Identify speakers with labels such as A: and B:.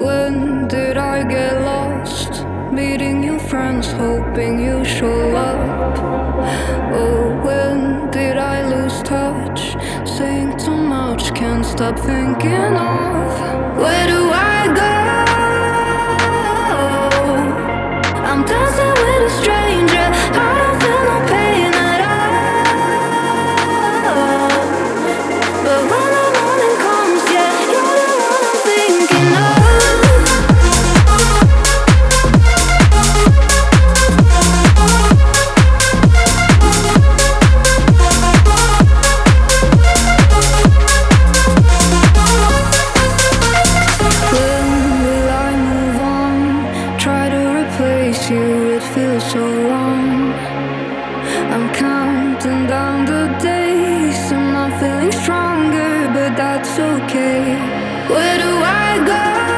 A: When did I get lost? Meeting new friends, hoping you show up. Oh, when did I lose touch? Saying too much, can't stop thinking of where do I go? I'm dancing with a stranger, I don't feel no pain at all. But when the morning comes, yeah, you're the one I'm thinking of. You, it feels so wrong. I'm counting down the days. I'm not feeling stronger, but that's okay. Where do I go?